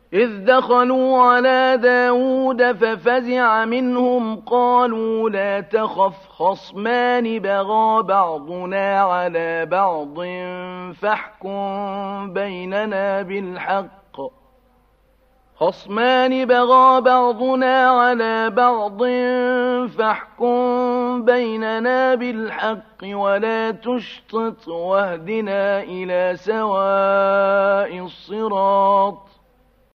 إذ دخلوا على داود ففزع منهم قالوا لا تخف خصمان بغى بعضنا على بعض فاحكم بيننا بالحق ولا تشطط واهدنا إلى سواء الصراط